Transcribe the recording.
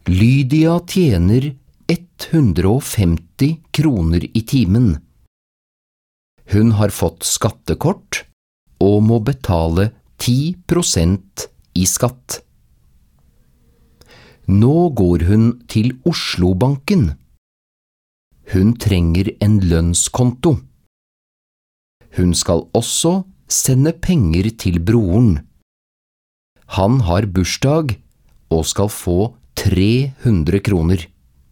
Lydia tjener 150 kroner i timen. Hun har fått skattekort og må betale 10% i skatt. Nå går hun til Oslo-banken. Hun trenger en lønnskonto. Hun skal også sende penger til broren. Han har bursdag og skal få 300 kroner.